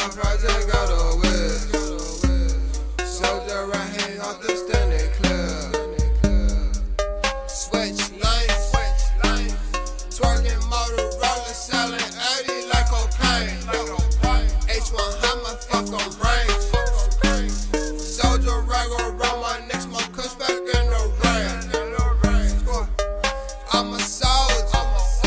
project got a whip. Soldier right hand off the standing clear. Switch lanes, twerking Motorola, selling 80 like cocaine. H1 hammer, fuck on brains. Soldier right go around my neck, smoke kush back in the rain. I'm a soldier.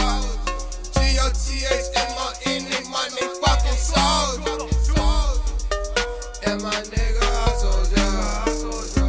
G-O-T-H-M-O-N-E, money fucking soldier. And my nigga, I told ya.